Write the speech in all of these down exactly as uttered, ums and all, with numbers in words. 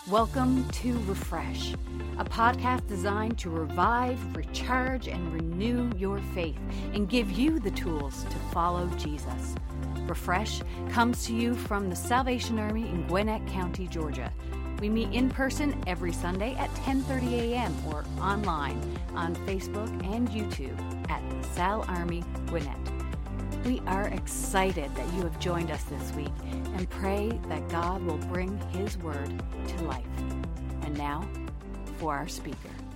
Welcome to Refresh, a podcast designed to revive, recharge, and renew your faith and give you the tools to follow Jesus. Refresh comes to you from the Salvation Army in Gwinnett County, Georgia. We meet in person every Sunday at ten thirty a.m. or online on Facebook and YouTube at Sal Army Gwinnett. We are excited that you have joined us this week and pray that God will bring His Word to life. And now, for our speaker.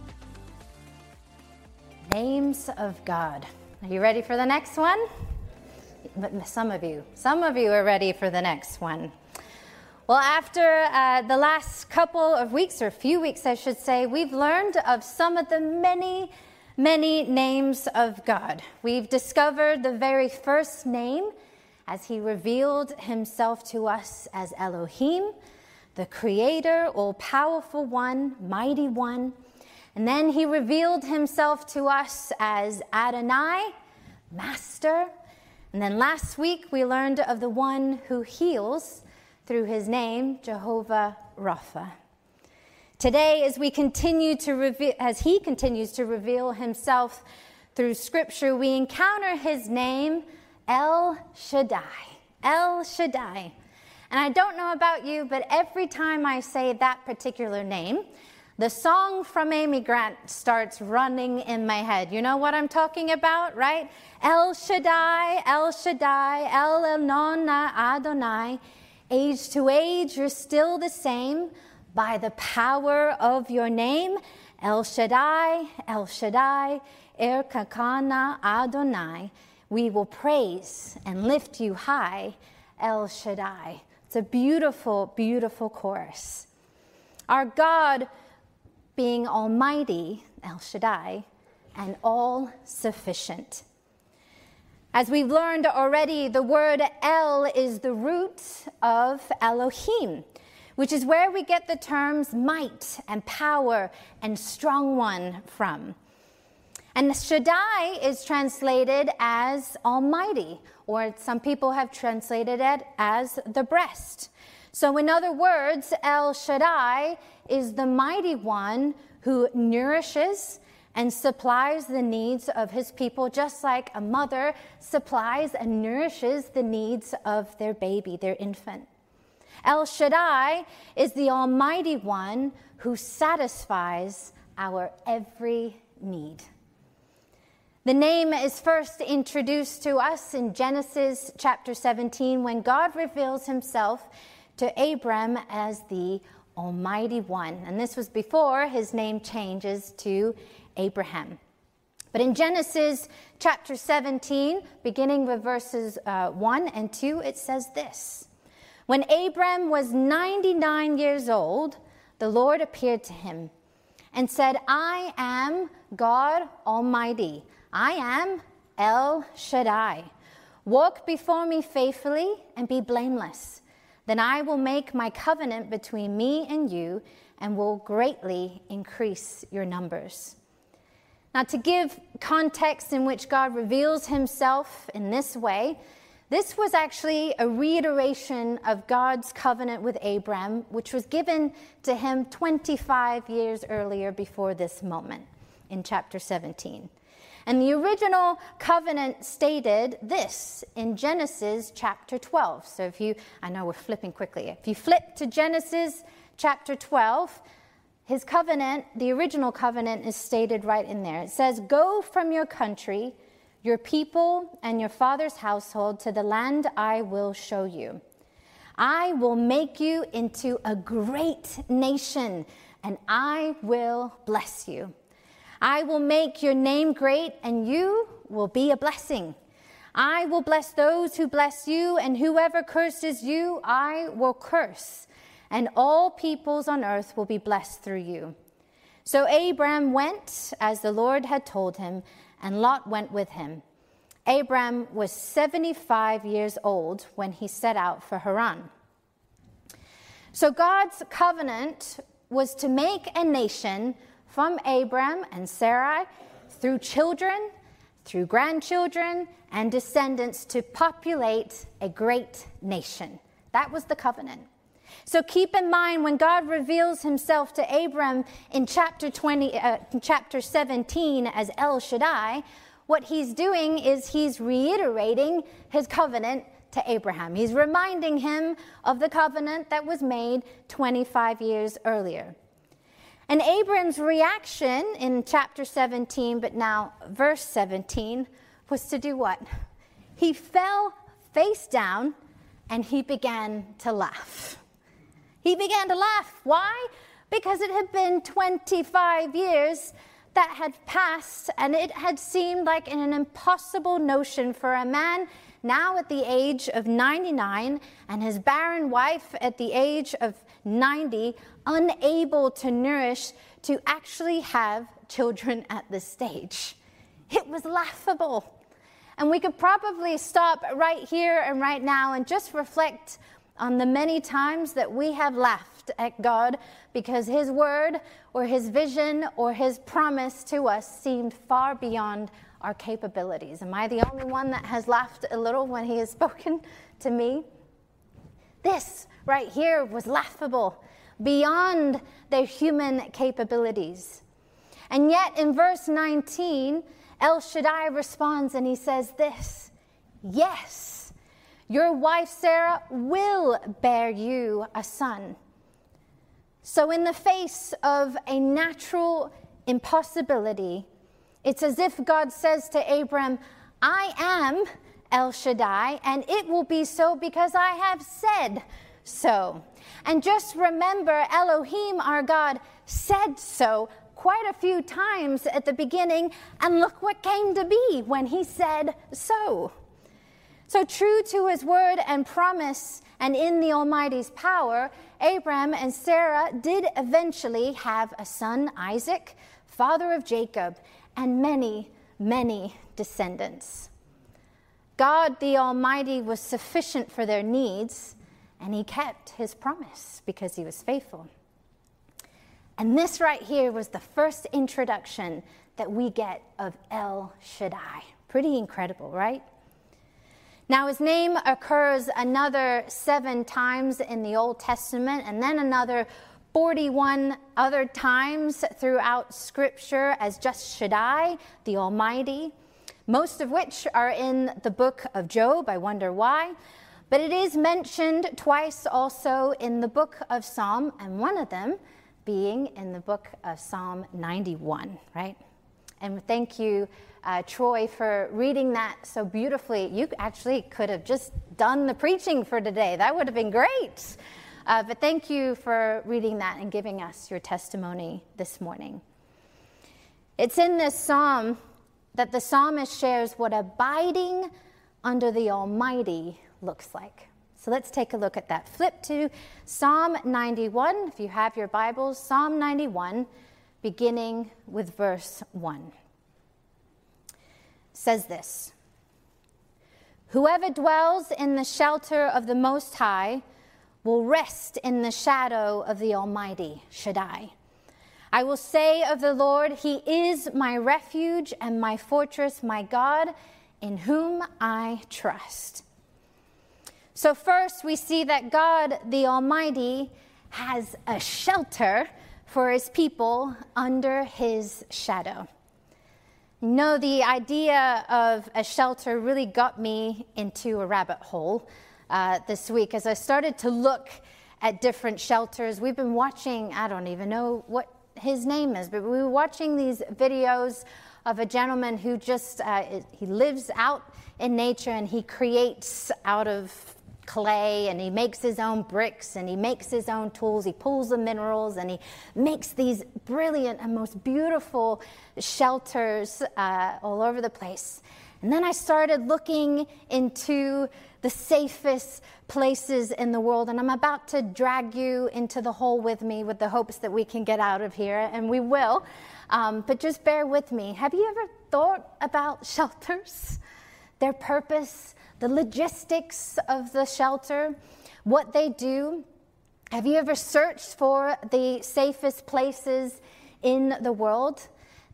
Names of God. Are you ready for the next one? But some of you, some of you are ready for the next one. Well, after uh, the last couple of weeks, or a few weeks, I should say, we've learned of some of the many Many names of God. We've discovered the very first name as He revealed Himself to us as Elohim, the Creator, all-powerful One, Mighty One. And then He revealed Himself to us as Adonai, Master. And then last week we learned of the One who heals through His name, Jehovah Rapha. Today, as we continue to reveal, as He continues to reveal Himself through Scripture, we encounter His name, El Shaddai. El Shaddai. And I don't know about you, but every time I say that particular name, the song from Amy Grant starts running in my head. You know what I'm talking about, right? El Shaddai, El Shaddai, El Elyon Adonai. Age to age, you're still the same. By the power of your name, El Shaddai, El Shaddai, Er Kakana Adonai, we will praise and lift you high, El Shaddai. It's a beautiful, beautiful chorus. Our God being almighty, El Shaddai, and all-sufficient. As we've learned already, the word El is the root of Elohim, which is where we get the terms might and power and strong one from. And Shaddai is translated as almighty, or some people have translated it as the breast. So in other words, El Shaddai is the mighty one who nourishes and supplies the needs of His people, just like a mother supplies and nourishes the needs of their baby, their infant. El Shaddai is the Almighty One who satisfies our every need. The name is first introduced to us in Genesis chapter seventeen when God reveals Himself to Abram as the Almighty One. And this was before His name changes to Abraham. But in Genesis chapter seventeen, beginning with verses uh, one and two, it says this. When Abram was ninety-nine years old, the Lord appeared to him and said, I am God Almighty. I am El Shaddai. Walk before me faithfully and be blameless. Then I will make my covenant between me and you and will greatly increase your numbers. Now, to give context in which God reveals Himself in this way, this was actually a reiteration of God's covenant with Abram, which was given to him twenty-five years earlier before this moment in chapter seventeen. And the original covenant stated this in Genesis chapter twelve. So if you, I know we're flipping quickly. If you flip to Genesis chapter twelve, His covenant, the original covenant is stated right in there. It says, go from your country, your people and your father's household to the land I will show you. I will make you into a great nation, and I will bless you. I will make your name great, and you will be a blessing. I will bless those who bless you, and whoever curses you, I will curse. And all peoples on earth will be blessed through you. So Abram went as the Lord had told him, and Lot went with him. Abram was seventy-five years old when he set out for Haran. So God's covenant was to make a nation from Abram and Sarai through children, through grandchildren, and descendants to populate a great nation. That was the covenant. So keep in mind, when God reveals himself to Abram in chapter twenty, uh, chapter seventeen as El Shaddai, what he's doing is he's reiterating his covenant to Abraham. He's reminding him of the covenant that was made twenty-five years earlier. And Abram's reaction in chapter seventeen, but now verse seventeen, was to do what? He fell face down and he began to laugh. He began to laugh. Why? Because it had been twenty-five years that had passed, and it had seemed like an impossible notion for a man now at the age of ninety-nine and his barren wife at the age of ninety, unable to nourish, to actually have children at this stage. It was laughable. And we could probably stop right here and right now and just reflect on the many times that we have laughed at God because his word or his vision or his promise to us seemed far beyond our capabilities. Am I the only one that has laughed a little when he has spoken to me? This right here was laughable, beyond their human capabilities. And yet in verse nineteen, El Shaddai responds and he says this, yes, your wife Sarah will bear you a son. So in the face of a natural impossibility, it's as if God says to Abram, I am El Shaddai, and it will be so because I have said so. And just remember, Elohim, our God, said so quite a few times at the beginning, and look what came to be when he said so. So true to his word and promise, and in the Almighty's power, Abram and Sarah did eventually have a son, Isaac, father of Jacob, and many, many descendants. God, the Almighty, was sufficient for their needs, and he kept his promise because he was faithful. And this right here was the first introduction that we get of El Shaddai. Pretty incredible, right? Now, his name occurs another seven times in the Old Testament, and then another forty-one other times throughout Scripture as just Shaddai, the Almighty, most of which are in the book of Job. I wonder why. But it is mentioned twice also in the book of Psalm, and one of them being in the book of Psalm ninety-one, right? And thank you, uh, Troy, for reading that so beautifully. You actually could have just done the preaching for today. That would have been great. Uh, but thank you for reading that and giving us your testimony this morning. It's in this psalm that the psalmist shares what abiding under the Almighty looks like. So let's take a look at that. Flip to Psalm ninety-one, if you have your Bibles, Psalm ninety-one, beginning with verse one. It says this, whoever dwells in the shelter of the Most High will rest in the shadow of the Almighty, Shaddai. I will say of the Lord, he is my refuge and my fortress, my God, in whom I trust. So first we see that God, the Almighty, has a shelter for his people under his shadow. You know, the idea of a shelter really got me into a rabbit hole uh, this week as I started to look at different shelters. We've been watching, I don't even know what his name is, but we were watching these videos of a gentleman who just, uh, he lives out in nature and he creates out of clay, and he makes his own bricks, and he makes his own tools. He pulls the minerals, and he makes these brilliant and most beautiful shelters uh, all over the place. And then I started looking into the safest places in the world, and I'm about to drag you into the hole with me with the hopes that we can get out of here, and we will. Um, but just bear with me. Have you ever thought about shelters? Their purpose, the logistics of the shelter, what they do? Have you ever searched for the safest places in the world?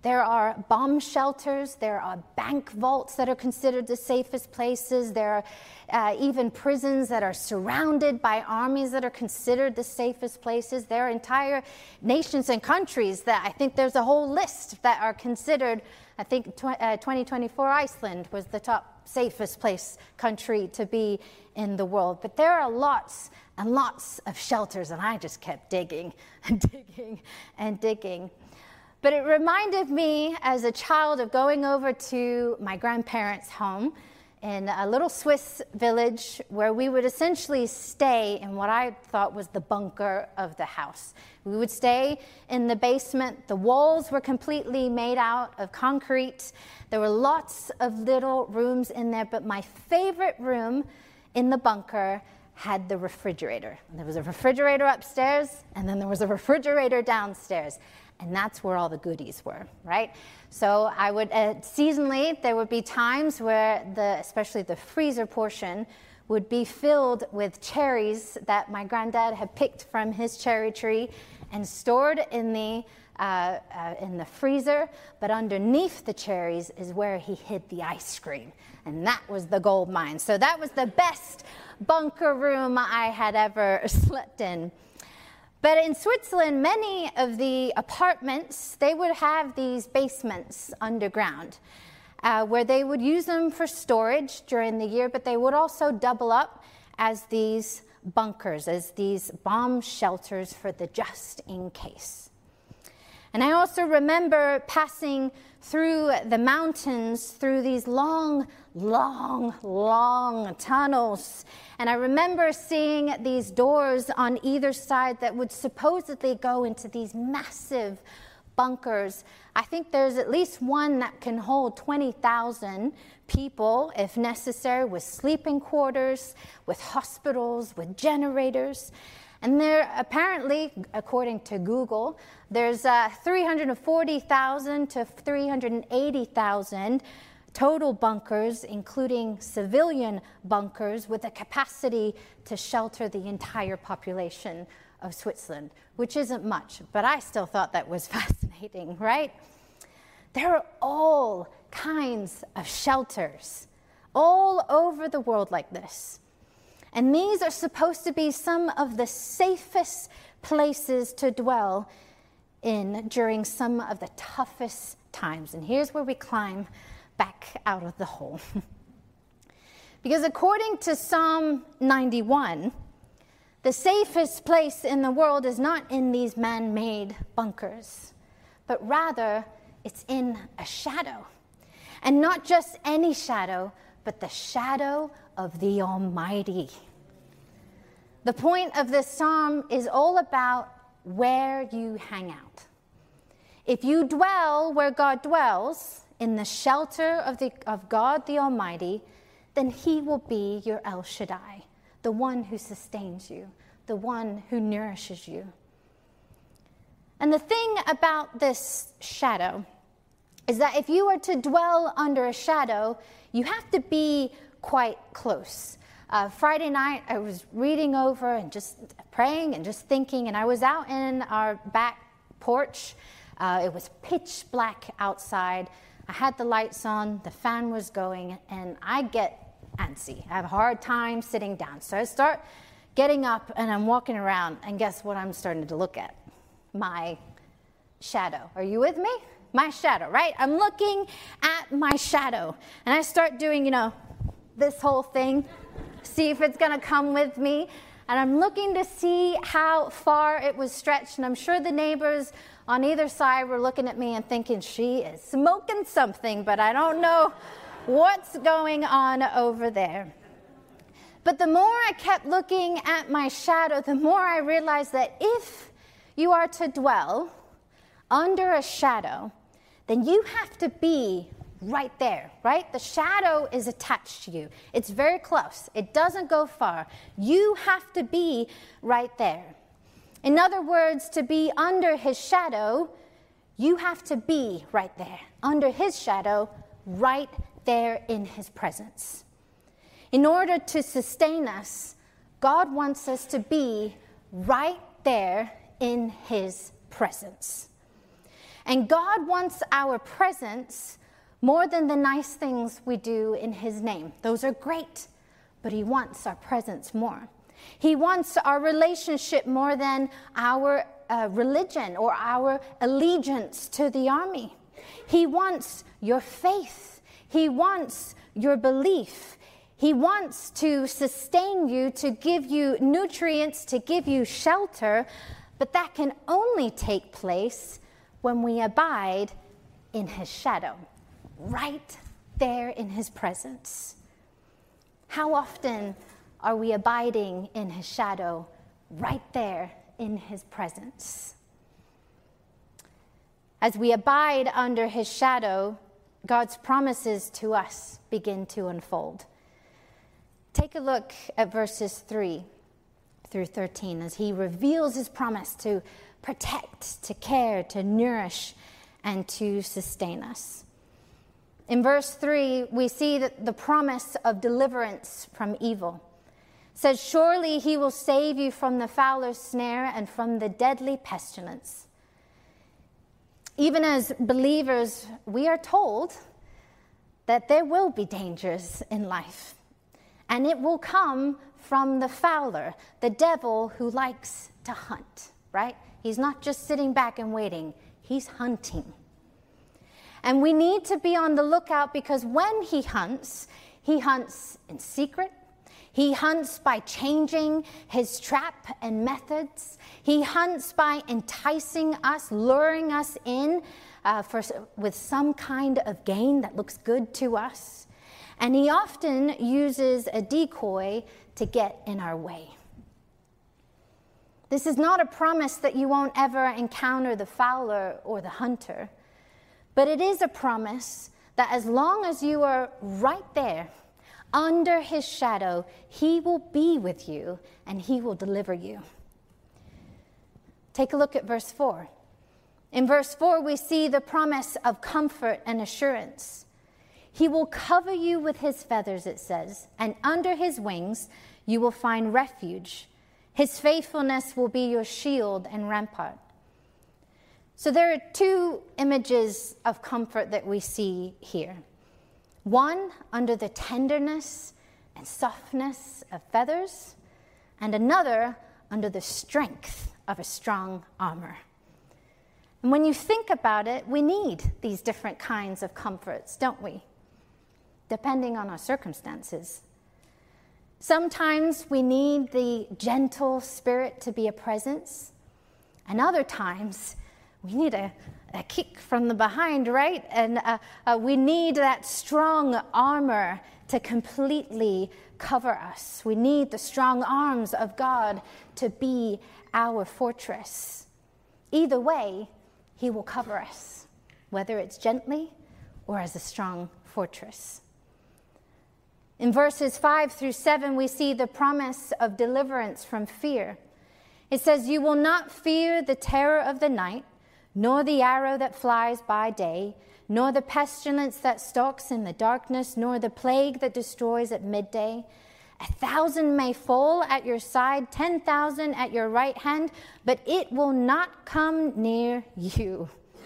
There are bomb shelters, there are bank vaults that are considered the safest places, there are uh, even prisons that are surrounded by armies that are considered the safest places. There are entire nations and countries that I think there's a whole list that are considered. I think tw- uh, twenty twenty-four Iceland was the top safest place country to be in the world. But there are lots and lots of shelters, and I just kept digging and digging and digging. But it reminded me as a child of going over to my grandparents' home in a little Swiss village where we would essentially stay in what I thought was the bunker of the house. We would stay in the basement. The walls were completely made out of concrete. There were lots of little rooms in there, but my favorite room in the bunker had the refrigerator. There was a refrigerator upstairs, and then there was a refrigerator downstairs. And that's where all the goodies were, right? So I would, uh, seasonally, there would be times where, the, especially the freezer portion, would be filled with cherries that my granddad had picked from his cherry tree and stored in the, uh, uh, in the freezer. But underneath the cherries is where he hid the ice cream. And that was the gold mine. So that was the best bunker room I had ever slept in. But in Switzerland, many of the apartments, they would have these basements underground uh, where they would use them for storage during the year, but they would also double up as these bunkers, as these bomb shelters for the just in case. And I also remember passing through the mountains, through these long, long, long tunnels. And I remember seeing these doors on either side that would supposedly go into these massive bunkers. I think there's at least one that can hold twenty thousand people, if necessary, with sleeping quarters, with hospitals, with generators. And there, apparently, according to Google, there's uh, three hundred forty thousand to three hundred eighty thousand total bunkers, including civilian bunkers, with a capacity to shelter the entire population of Switzerland, which isn't much, but I still thought that was fascinating, right? There are all kinds of shelters all over the world like this. And these are supposed to be some of the safest places to dwell in during some of the toughest times. And here's where we climb back out of the hole. Because according to Psalm ninety-one, the safest place in the world is not in these man-made bunkers, but rather it's in a shadow. And not just any shadow, but the shadow of the Almighty. The point of this psalm is all about where you hang out. If you dwell where God dwells, in the shelter of, the, of God the Almighty, then He will be your El Shaddai, the one who sustains you, the one who nourishes you. And the thing about this shadow is that if you are to dwell under a shadow, you have to be quite close. Uh, Friday night, I was reading over and just praying and just thinking, and I was out in our back porch. Uh, it was pitch black outside. I had the lights on, the fan was going, and I get antsy. I have a hard time sitting down. So I start getting up, and I'm walking around, and guess what I'm starting to look at? My shadow. Are you with me? My shadow, right? I'm looking at my shadow, and I start doing, you know, this whole thing, see if it's going to come with me. And I'm looking to see how far it was stretched, and I'm sure the neighbors on either side were looking at me and thinking, she is smoking something, but I don't know what's going on over there. But the more I kept looking at my shadow, the more I realized that if you are to dwell under a shadow, then you have to be right there, right? The shadow is attached to you. It's very close. It doesn't go far. You have to be right there. In other words, to be under His shadow, you have to be right there. Under His shadow, right there in His presence. In order to sustain us, God wants us to be right there in His presence. And God wants our presence more than the nice things we do in his name. Those are great, but he wants our presence more. He wants our relationship more than our uh, religion or our allegiance to the army. He wants your faith. He wants your belief. He wants to sustain you, to give you nutrients, to give you shelter, but that can only take place when we abide in his shadow, right there in his presence. How often are we abiding in his shadow, right there in his presence? As we abide under his shadow, God's promises to us begin to unfold. Take a look at verses three through thirteen as he reveals his promise to protect, to care, to nourish, and to sustain us. In verse three, we see that the promise of deliverance from evil. It says, "Surely he will save you from the fowler's snare and from the deadly pestilence." Even as believers, we are told that there will be dangers in life. And it will come from the fowler, the devil who likes to hunt, right? He's not just sitting back and waiting. He's hunting. And we need to be on the lookout because when he hunts, he hunts in secret. He hunts by changing his trap and methods. He hunts by enticing us, luring us in uh, for, with some kind of gain that looks good to us. And he often uses a decoy to get in our way. This is not a promise that you won't ever encounter the fowler or the hunter, but it is a promise that as long as you are right there, under his shadow, he will be with you and he will deliver you. Take a look at verse four. In verse four, we see the promise of comfort and assurance. He will cover you with his feathers, it says, and under his wings you will find refuge. His faithfulness will be your shield and rampart. So there are two images of comfort that we see here. One under the tenderness and softness of feathers, and another under the strength of a strong armor. And when you think about it, we need these different kinds of comforts, don't we? Depending on our circumstances. Sometimes we need the gentle spirit to be a presence, and other times we need a, a kick from the behind, right? And uh, uh, we need that strong armor to completely cover us. We need the strong arms of God to be our fortress. Either way, he will cover us, whether it's gently or as a strong fortress. In verses five through seven, we see the promise of deliverance from fear. It says, "You will not fear the terror of the night, nor the arrow that flies by day, nor the pestilence that stalks in the darkness, nor the plague that destroys at midday. A thousand may fall at your side, ten thousand at your right hand, but it will not come near you."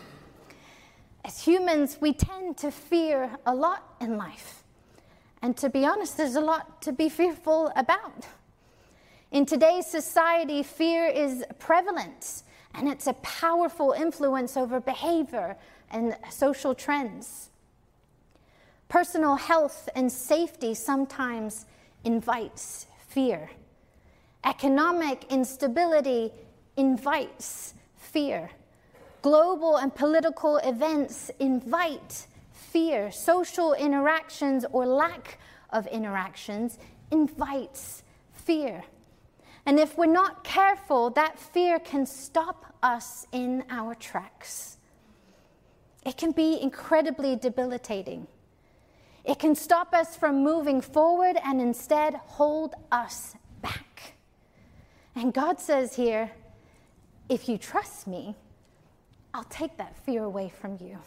As humans, we tend to fear a lot in life. And to be honest, there's a lot to be fearful about. In today's society, fear is prevalent, and it's a powerful influence over behavior and social trends. Personal health and safety sometimes invites fear. Economic instability invites fear. Global and political events invite fear. Social interactions or lack of interactions invites fear. And if we're not careful, that fear can stop us in our tracks. It can be incredibly debilitating. It can stop us from moving forward and instead hold us back. And God says here, if you trust me, I'll take that fear away from you.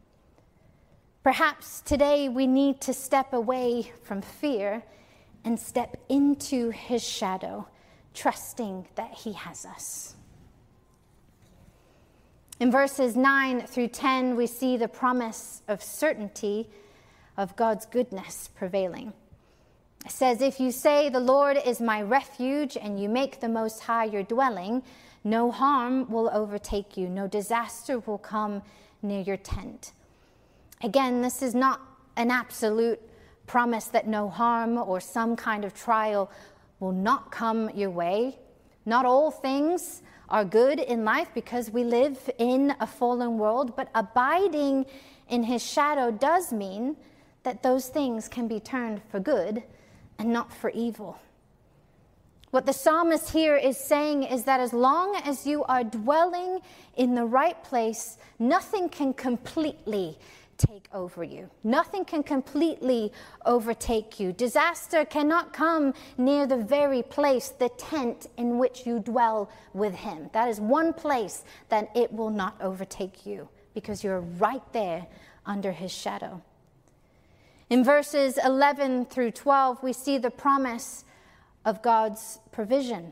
Perhaps today we need to step away from fear and step into his shadow, trusting that he has us. In verses nine through ten, we see the promise of certainty of God's goodness prevailing. It says, if you say, the Lord is my refuge, and you make the Most High your dwelling, no harm will overtake you, no disaster will come near your tent. Again, this is not an absolute promise that no harm or some kind of trial will not come your way. Not all things are good in life because we live in a fallen world, but abiding in his shadow does mean that those things can be turned for good and not for evil. What the psalmist here is saying is that as long as you are dwelling in the right place, nothing can completely take over you. Nothing can completely overtake you. Disaster cannot come near the very place, the tent in which you dwell with him. That is one place that it will not overtake you because you're right there under his shadow. In verses eleven through twelve, we see the promise of God's provision.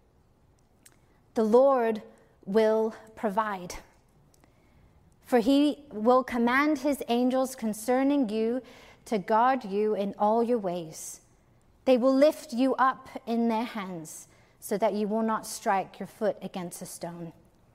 The Lord will provide. For he will command his angels concerning you to guard you in all your ways. They will lift you up in their hands so that you will not strike your foot against a stone.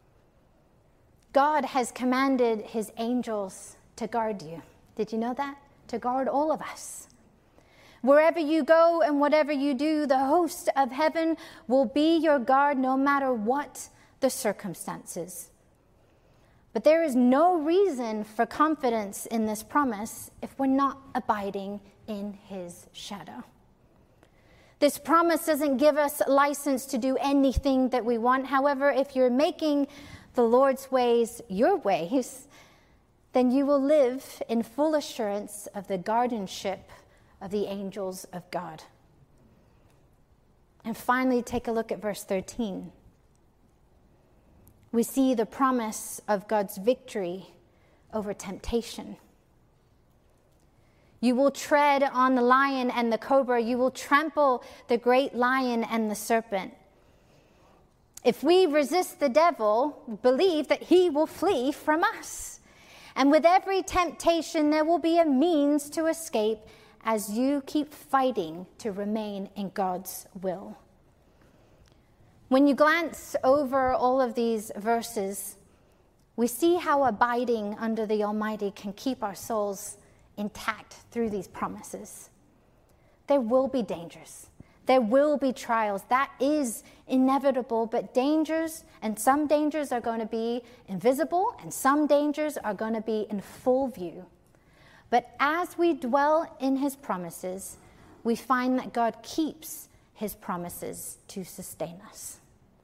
God has commanded his angels to guard you. Did you know that? To guard all of us. Wherever you go and whatever you do, the host of heaven will be your guard no matter what the circumstances. But there is no reason for confidence in this promise if we're not abiding in his shadow. This promise doesn't give us license to do anything that we want. However, if you're making the Lord's ways your ways, then you will live in full assurance of the guardianship of the angels of God. And finally, take a look at verse thirteen. We see the promise of God's victory over temptation. You will tread on the lion and the cobra. You will trample the great lion and the serpent. If we resist the devil, believe that he will flee from us. And with every temptation, there will be a means to escape as you keep fighting to remain in God's will. When you glance over all of these verses, we see how abiding under the Almighty can keep our souls intact through these promises. There will be dangers. There will be trials. That is inevitable, but dangers, and some dangers are going to be invisible, and some dangers are going to be in full view. But as we dwell in his promises, we find that God keeps his promises to sustain us.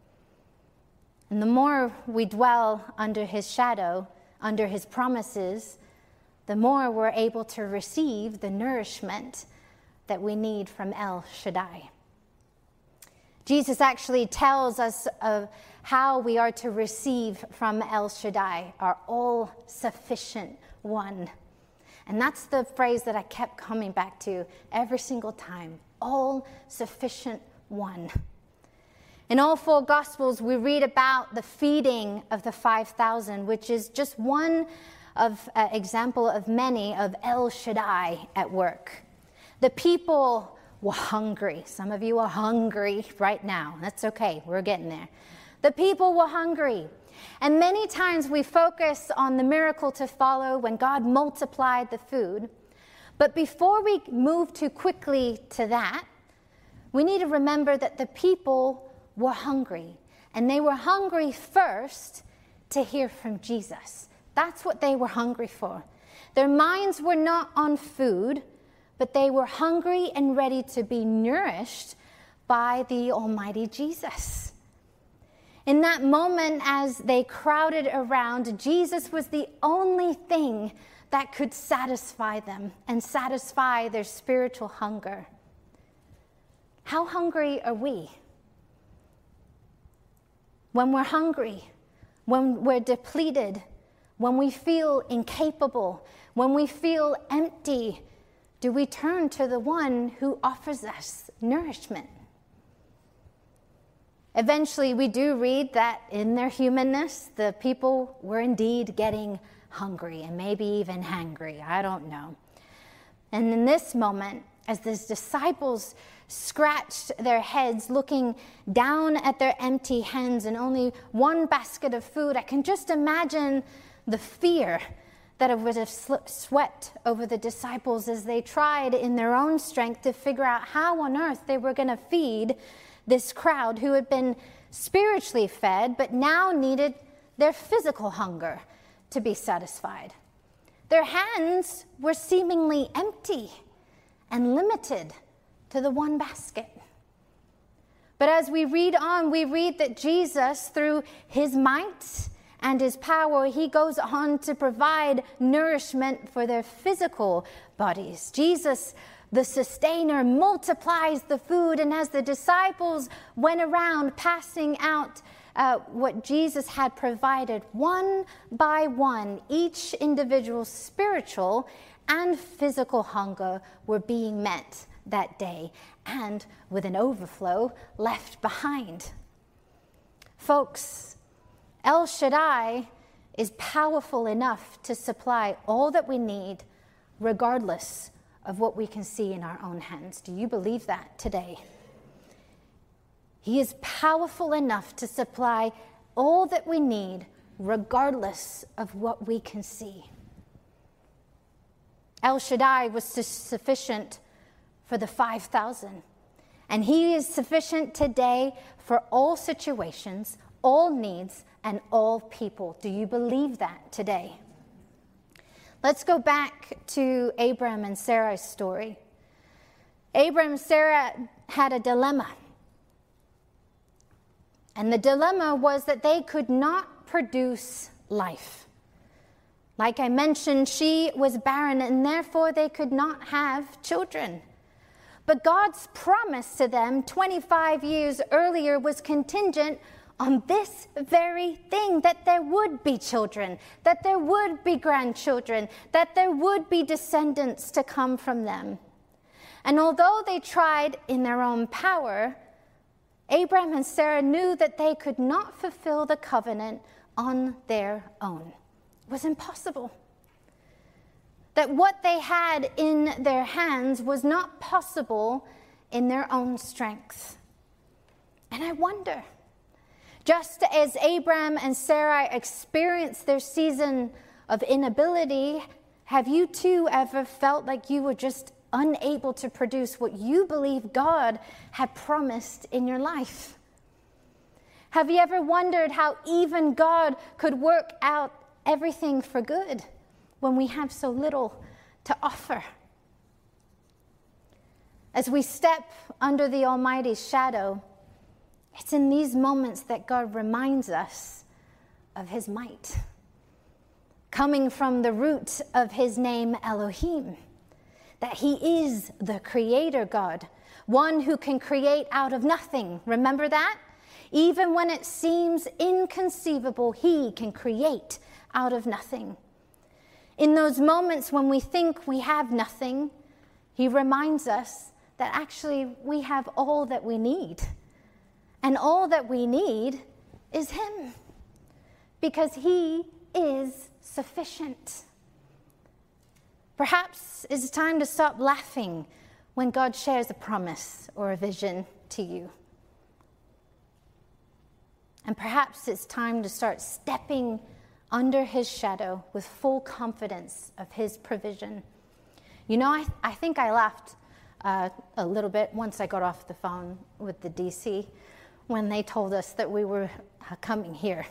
And the more we dwell under his shadow, under his promises, the more we're able to receive the nourishment that we need from El Shaddai. Jesus actually tells us of how we are to receive from El Shaddai, our all-sufficient one. And that's the phrase that I kept coming back to every single time, all-sufficient one. In all four Gospels, we read about the feeding of the five thousand, which is just one of uh, example of many of El Shaddai at work. The people were hungry. Some of you are hungry right now. That's okay. We're getting there. The people were hungry. And many times we focus on the miracle to follow when God multiplied the food. But before we move too quickly to that, we need to remember that the people were hungry. And they were hungry first to hear from Jesus. That's what they were hungry for. Their minds were not on food, but they were hungry and ready to be nourished by the Almighty Jesus. In that moment, as they crowded around, Jesus was the only thing that could satisfy them and satisfy their spiritual hunger. How hungry are we? When we're hungry, when we're depleted, when we feel incapable, when we feel empty, do we turn to the one who offers us nourishment? Eventually, we do read that in their humanness, the people were indeed getting hungry and maybe even hangry. I don't know. And in this moment, as the disciples scratched their heads, looking down at their empty hands and only one basket of food, I can just imagine the fear that it would have swept over the disciples as they tried in their own strength to figure out how on earth they were going to feed this crowd who had been spiritually fed, but now needed their physical hunger to be satisfied. Their hands were seemingly empty and limited to the one basket. But as we read on, we read that Jesus, through his might and his power, he goes on to provide nourishment for their physical bodies. Jesus, the sustainer, multiplies the food, and as the disciples went around passing out uh, what Jesus had provided, one by one, each individual's spiritual and physical hunger were being met that day, and with an overflow left behind. Folks, El Shaddai is powerful enough to supply all that we need, regardless of what we can see in our own hands. Do you believe that today? He is powerful enough to supply all that we need, regardless of what we can see. El Shaddai was sufficient for the five thousand, and he is sufficient today for all situations, all needs, and all people. Do you believe that today? Let's go back to Abram and Sarah's story. Abram and Sarah had a dilemma. And the dilemma was that they could not produce life. Like I mentioned, she was barren, and therefore they could not have children. But God's promise to them twenty-five years earlier was contingent on this very thing, that there would be children, that there would be grandchildren, that there would be descendants to come from them. And although they tried in their own power, Abraham and Sarah knew that they could not fulfill the covenant on their own. It was impossible. That what they had in their hands was not possible in their own strength. And I wonder, just as Abraham and Sarah experienced their season of inability, have you too ever felt like you were just unable to produce what you believe God had promised in your life? Have you ever wondered how even God could work out everything for good when we have so little to offer? As we step under the Almighty's shadow, it's in these moments that God reminds us of his might, coming from the root of his name Elohim, that he is the creator God, one who can create out of nothing. Remember that? Even when it seems inconceivable, he can create out of nothing. In those moments when we think we have nothing, he reminds us that actually we have all that we need. And all that we need is him, because he is sufficient. Perhaps it's time to stop laughing when God shares a promise or a vision to you. And perhaps it's time to start stepping under his shadow with full confidence of his provision. You know, I, I think I laughed uh, a little bit once I got off the phone with the D C when they told us that we were uh, coming here.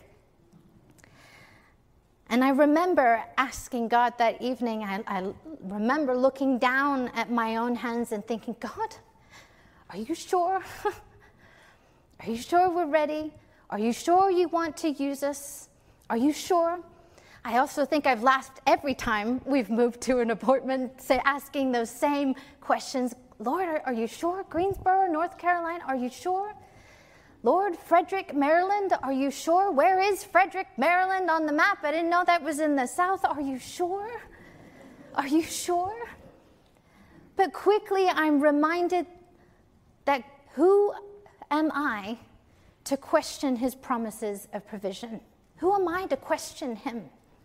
And I remember asking God that evening, I, I remember looking down at my own hands and thinking, God, are you sure? Are you sure we're ready? Are you sure you want to use us? Are you sure? I also think I've laughed every time we've moved to an appointment, say, asking those same questions. Lord, are, are you sure? Greensboro, North Carolina, are you sure? Lord, Frederick, Maryland, are you sure? Where is Frederick, Maryland on the map? I didn't know that was in the south. Are you sure? Are you sure? But quickly I'm reminded that who am I to question his promises of provision? Who am I to question him?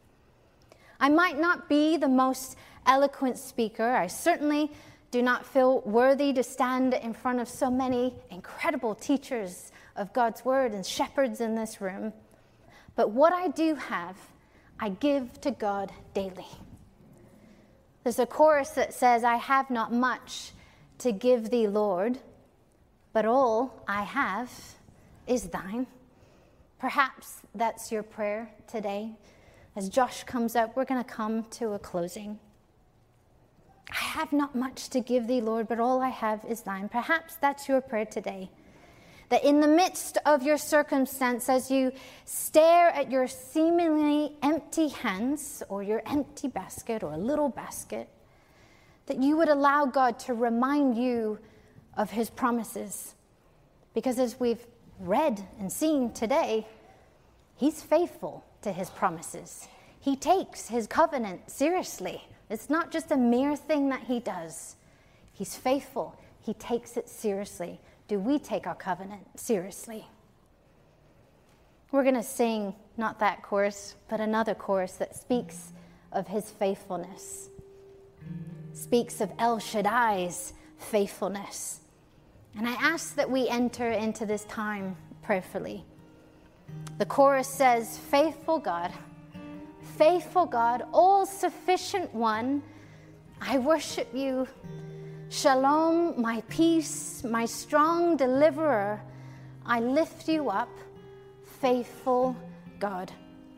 I might not be the most eloquent speaker. I certainly do not feel worthy to stand in front of so many incredible teachers of God's word and shepherds in this room. But what I do have, I give to God daily. There's a chorus that says, I have not much to give thee, Lord, but all I have is thine. Perhaps that's your prayer today. As Josh comes up, we're going to come to a closing. I have not much to give thee, Lord, but all I have is thine. Perhaps that's your prayer today. That in the midst of your circumstance, as you stare at your seemingly empty hands or your empty basket or a little basket, that you would allow God to remind you of his promises. Because as we've read and seen today, he's faithful to his promises. He takes his covenant seriously. It's not just a mere thing that he does. He's faithful. He takes it seriously. Do we take our covenant seriously? We're going to sing not that chorus, but another chorus that speaks of his faithfulness, speaks of El Shaddai's faithfulness. And I ask that we enter into this time prayerfully. The chorus says, faithful God, faithful God, all-sufficient one, I worship you. Shalom, my peace, my strong deliverer, I lift you up, faithful God.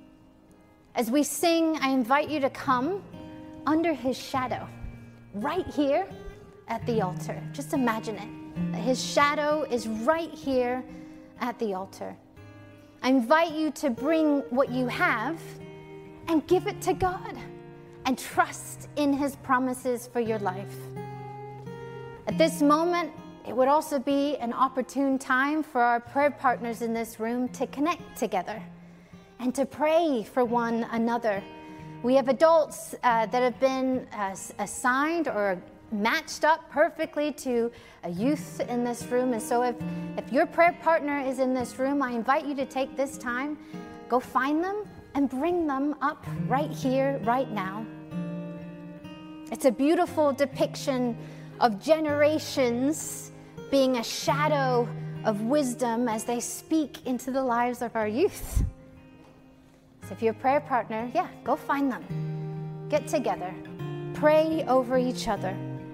As we sing, I invite you to come under his shadow, right here at the altar. Just imagine it, that his shadow is right here at the altar. I invite you to bring what you have and give it to God and trust in his promises for your life. At this moment, it would also be an opportune time for our prayer partners in this room to connect together and to pray for one another. We have adults uh, that have been uh, assigned or matched up perfectly to a youth in this room. And so if, if your prayer partner is in this room, I invite you to take this time, go find them and bring them up right here, right now. It's a beautiful depiction of generations being a shadow of wisdom as they speak into the lives of our youth. So if you're a prayer partner, yeah, go find them. Get together. Pray over each other.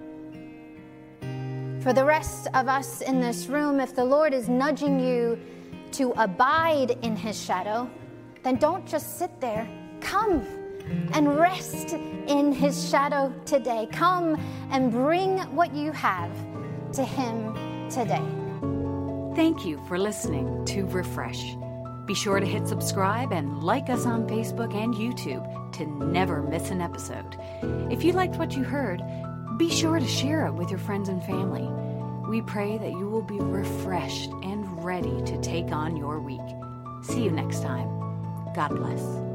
For the rest of us in this room, if the Lord is nudging you to abide in his shadow, then don't just sit there. Come and rest in his shadow today. Come and bring what you have to him today. Thank you for listening to Refresh. Be sure to hit subscribe and like us on Facebook and YouTube to never miss an episode. If you liked what you heard, be sure to share it with your friends and family. We pray that you will be refreshed and ready to take on your week. See you next time. God bless.